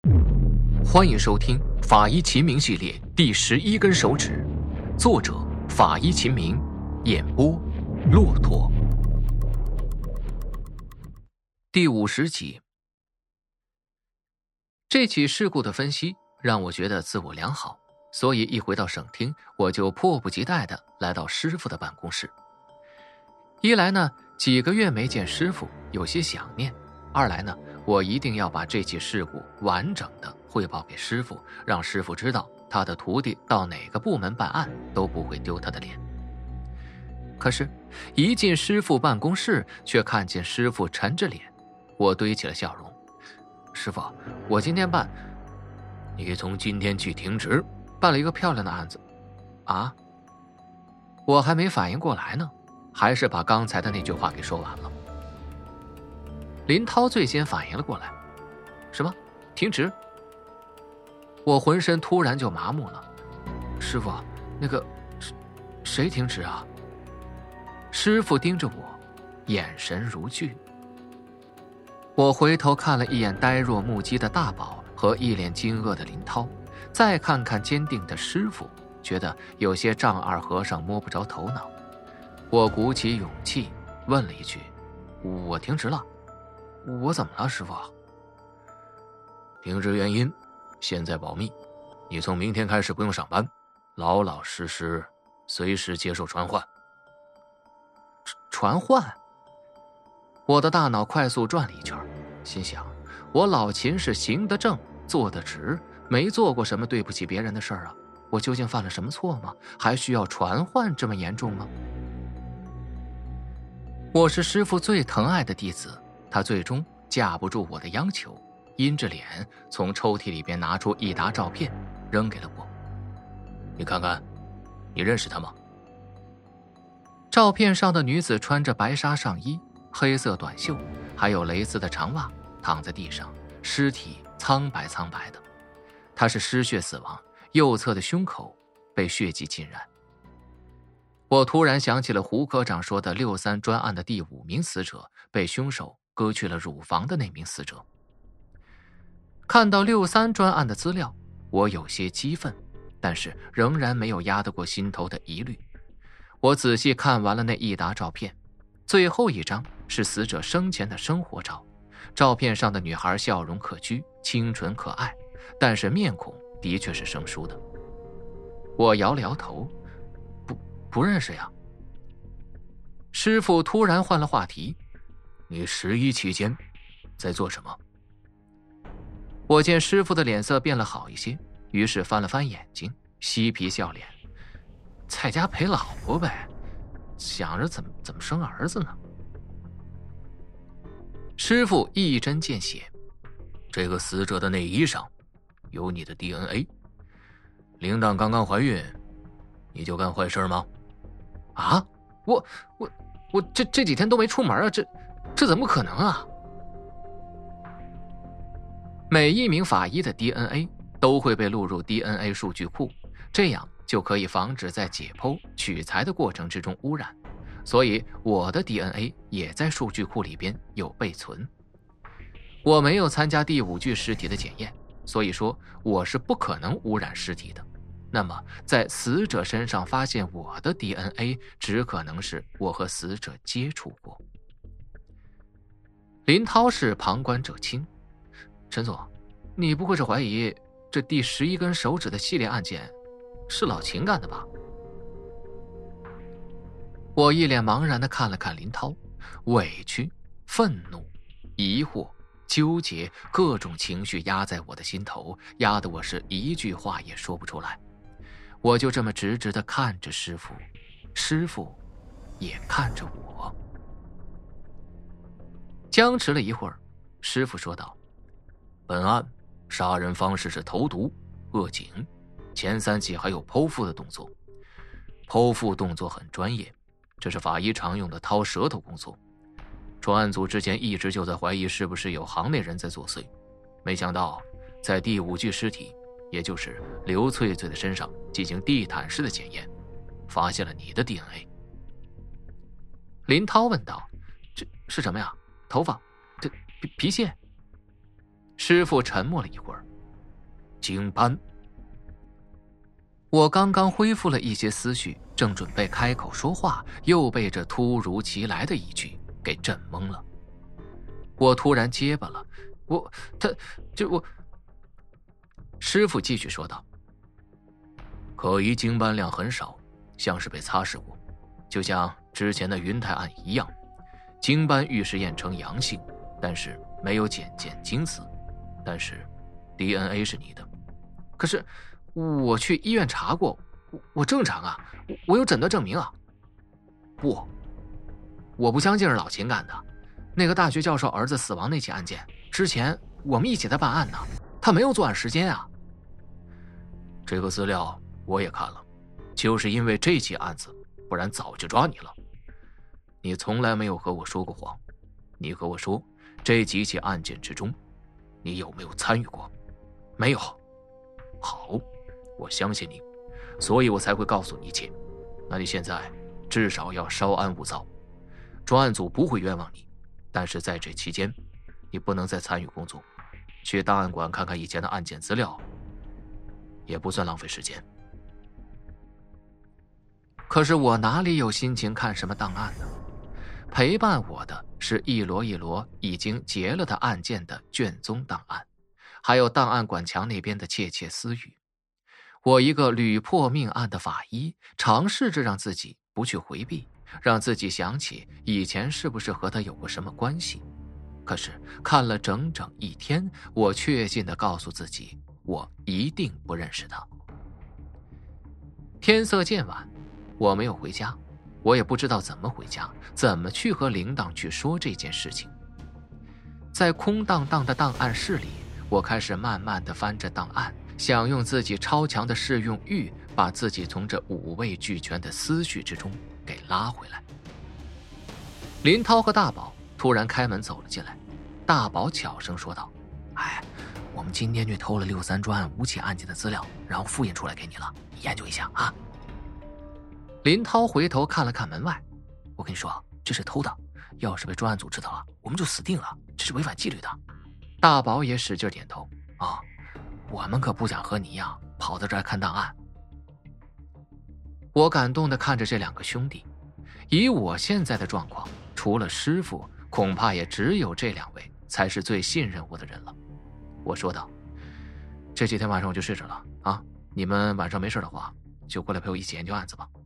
欢迎收听《法医秦明》系列第11根手指，作者法医秦明，演播骆驼。第50集。这起事故的分析让我觉得自我良好，所以一回到省厅，我就迫不及待地来到师傅的办公室。一来呢，几个月没见师傅，有些想念；二来呢，我一定要把这起事故完整的汇报给师傅，让师傅知道他的徒弟到哪个部门办案都不会丢他的脸。可是，一进师傅办公室，却看见师傅沉着脸。我堆起了笑容：“师傅，我今天你从今天起停职， 办了一个漂亮的案子。”啊？我还没反应过来呢，还是把刚才的那句话给说完了。林涛最先反应了过来：“什么？停职？”我浑身突然就麻木了。师傅，那个谁停职啊？师傅盯着我，眼神如炬。我回头看了一眼呆若木鸡的大宝和一脸惊愕的林涛，再看看坚定的师傅，觉得有些丈二和尚摸不着头脑。我鼓起勇气问了一句：“我停职了？我怎么了，师傅？” 停职原因现在保密，你从明天开始不用上班，老老实实随时接受传唤。 传唤？我的大脑快速转了一圈，心想：我老秦是行得正坐得直，没做过什么对不起别人的事儿啊，我究竟犯了什么错吗？还需要传唤这么严重吗？我是师父最疼爱的弟子，他最终架不住我的央求，阴着脸从抽屉里边拿出一沓照片扔给了我。 你看看，你认识她吗？ 照片上的女子穿着白纱上衣、黑色短袖，还有蕾丝的长袜，躺在地上，尸体苍白苍白的。她是失血死亡，右侧的胸口被血迹浸染。我突然想起了胡科长说的63专案的第5名死者被凶手割去了乳房的那名死者。看到63专案的资料，我有些激愤，但是仍然没有压得过心头的疑虑。我仔细看完了那一沓照片，最后一张是死者生前的生活照，照片上的女孩笑容可掬，清纯可爱，但是面孔的确是生疏的。我摇了摇头：不认识呀。师父突然换了话题：“ 你11期间在做什么？” 我见师父的脸色变了好一些，于是翻了翻眼睛，嬉皮笑脸：“在家陪老婆呗，想着怎么生儿子呢。”师父一针见血：“ 这个死者的内衣上有你的 DNA， 铃铛刚刚怀孕，你就干坏事吗？” 啊，我这几天都没出门啊，这怎么可能啊？每一名法医的 DNA 都会被录入 DNA 数据库，这样就可以防止在解剖取材的过程之中污染，所以我的 DNA 也在数据库里边有备存。我没有参加第5具尸体的检验，所以说我是不可能污染尸体的。那么在死者身上发现我的 DNA， 只可能是我和死者接触过。林涛是旁观者清：“陈总，你不会是怀疑这第11根手指的系列案件是老秦干的吧？”我一脸茫然地看了看林涛，委屈、愤怒、疑惑、纠结，各种情绪压在我的心头，压得我是一句话也说不出来。我就这么直直地看着师父，师父也看着我。僵持了一会儿，师父说道：“ 本案杀人方式是投毒、扼颈，前3起还有剖腹的动作。剖腹动作很专业，这是法医常用的掏舌头工作。专案组之前一直就在怀疑是不是有行内人在作祟，没想到在第5具尸体，也就是刘翠翠的身上进行地毯式的检验，发现了你的 DNA。” 林涛问道：“这是什么呀？头发？这皮屑？”师傅沉默了一会儿， 经斑。 我刚刚恢复了一些思绪，正准备开口说话，又被这突如其来的一句给震懵了。我突然结巴了，师傅继续说道： 可疑经斑量很少，像是被擦拭过，就像之前的云台案一样，经斑预试验呈阳性，但是没有检见精子，但是 DNA 是你的。 可是我去医院查过，我正常啊，我有诊断证明啊。不，我不相信是老秦干的。那个大学教授儿子死亡那起案件之前我们一起在办案呢，他没有作案时间啊。 这个资料我也看了，就是因为这起案子，不然早就抓你了。你从来没有和我说过谎，你和我说这几起案件之中，你有没有参与过？ 没有。 好，我相信你，所以我才会告诉你一切。那你现在至少要稍安勿躁，专案组不会冤枉你，但是在这期间，你不能再参与工作，去档案馆看看以前的案件资料，也不算浪费时间。 可是我哪里有心情看什么档案呢？陪伴我的是一摞一摞已经结了的案件的卷宗档案，还有档案馆墙那边的窃窃私语。我一个屡破命案的法医，尝试着让自己不去回避，让自己想起以前是不是和他有过什么关系。可是看了整整一天，我确信地告诉自己，我一定不认识他。天色渐晚，我没有回家，我也不知道怎么回家，怎么去和铃铛去说这件事情。在空荡荡的档案室里，我开始慢慢地翻着档案，想用自己超强的适用欲，把自己从这五味俱全的思绪之中给拉回来。林涛和大宝突然开门走了进来，大宝悄声说道：我们今天去偷了63专案5起案件的资料，然后复印出来给你了，你研究一下啊。林涛回头看了看门外，我跟你说，这是偷的，要是被专案组知道了，我们就死定了，这是违反纪律的。大宝也使劲点头，我们可不想和你一样跑到这儿看档案。我感动地看着这两个兄弟，以我现在的状况，除了师傅，恐怕也只有这两位才是最信任我的人了。我说道：这几天晚上我就睡着了啊，你们晚上没事的话，就过来陪我一起研究案子吧。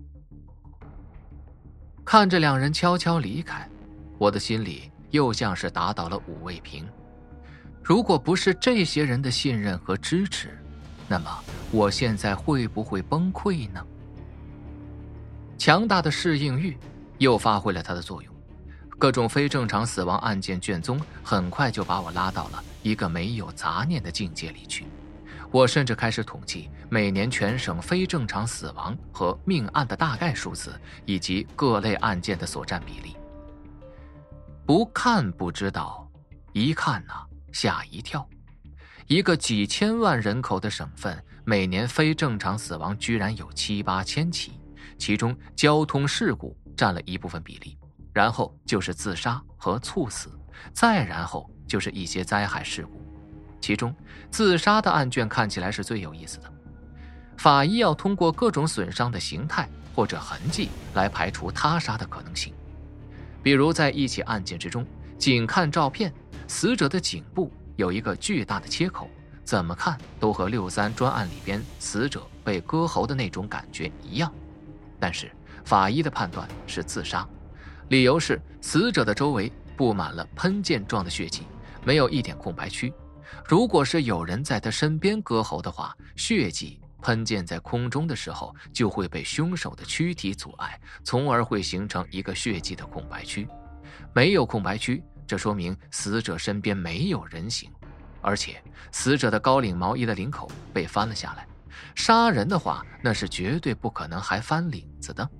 看着两人悄悄离开，我的心里又像是打倒了5味瓶。如果不是这些人的信任和支持，那么我现在会不会崩溃呢？强大的适应欲又发挥了它的作用，各种非正常死亡案件卷宗很快就把我拉到了一个没有杂念的境界里去。我甚至开始统计每年全省非正常死亡和命案的大概数字，以及各类案件的所占比例。不看不知道，一看吓一跳。一个几千万人口的省份，每年非正常死亡居然有7、8千起，其中交通事故占了一部分比例，然后就是自杀和猝死，再然后就是一些灾害事故。其中自杀的案卷看起来是最有意思的，法医要通过各种损伤的形态或者痕迹来排除他杀的可能性。比如在一起案件之中，仅看照片，死者的颈部有一个巨大的切口，怎么看都和63专案里边死者被割喉的那种感觉一样。但是法医的判断是自杀，理由是死者的周围布满了喷溅状的血迹，没有一点空白区。如果是有人在他身边割喉的话，血迹喷溅在空中的时候就会被凶手的躯体阻碍，从而会形成一个血迹的空白区。没有空白区，这说明死者身边没有人形，而且死者的高领毛衣的领口被翻了下来，杀人的话那是绝对不可能还翻领子的。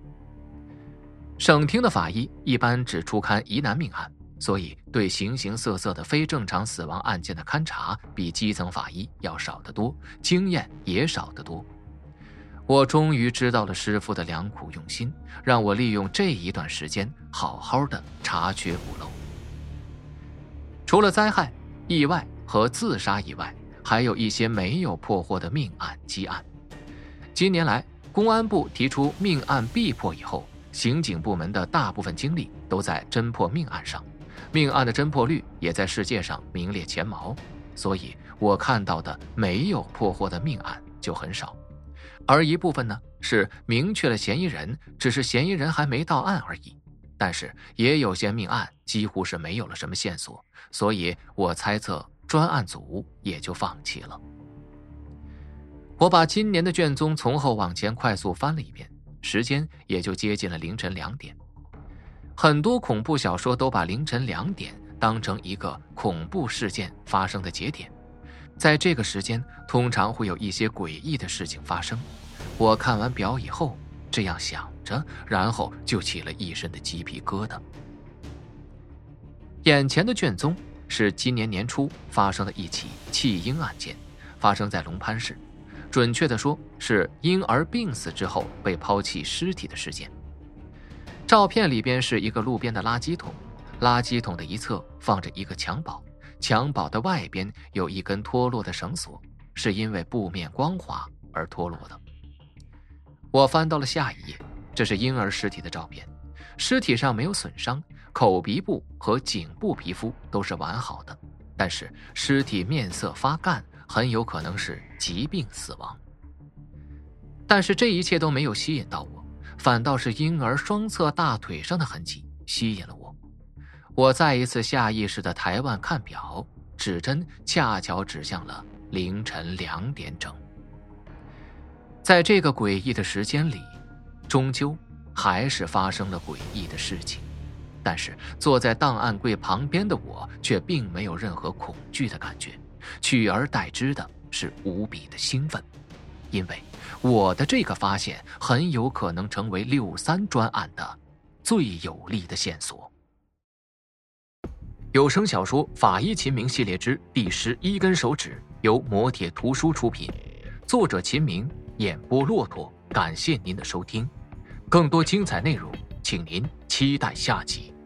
省厅的法医一般只初勘疑难命案，所以对形形色色的非正常死亡案件的勘查比基层法医要少得多，经验也少得多。我终于知道了师傅的良苦用心，让我利用这一段时间好好的查缺补漏。除了灾害、意外和自杀以外， 还有一些没有破获的命案积案。今年来，公安部提出命案必破以后，刑警部门的大部分精力都在侦破命案上，命案的侦破率也在世界上名列前茅，所以我看到的没有破获的命案就很少。而一部分呢，是明确了嫌疑人，只是嫌疑人还没到案而已。但是也有些命案几乎是没有了什么线索，所以我猜测专案组也就放弃了。我把今年的卷宗从后往前快速翻了一遍，时间也就接近了凌晨2点。很多恐怖小说都把凌晨2点当成一个恐怖事件发生的节点，在这个时间通常会有一些诡异的事情发生。我看完表以后这样想着，然后就起了一身的鸡皮疙瘩。眼前的卷宗是今年年初发生的一起弃婴案件，发生在龙潘市，准确地说是婴儿病死之后被抛弃尸体的事件。照片里边是一个路边的垃圾桶，垃圾桶的一侧放着一个襁褓，襁褓的外边有一根脱落的绳索，是因为布面光滑而脱落的。我翻到了下一页，这是婴儿尸体的照片，尸体上没有损伤，口鼻部和颈部皮肤都是完好的，但是尸体面色发干，很有可能是疾病死亡。但是这一切都没有吸引到我，反倒是婴儿双侧大腿上的痕迹吸引了我。我再一次下意识地抬腕看表，指针恰巧指向了凌晨2点整。在这个诡异的时间里，终究还是发生了诡异的事情，但是坐在档案柜旁边的我却并没有任何恐惧的感觉，取而代之的是无比的兴奋，因为我的这个发现很有可能成为63专案的最有力的线索。有声小说《法医秦明》系列之第11根手指由磨铁图书出品，作者秦明，演播骆驼。感谢您的收听，更多精彩内容请您期待下集。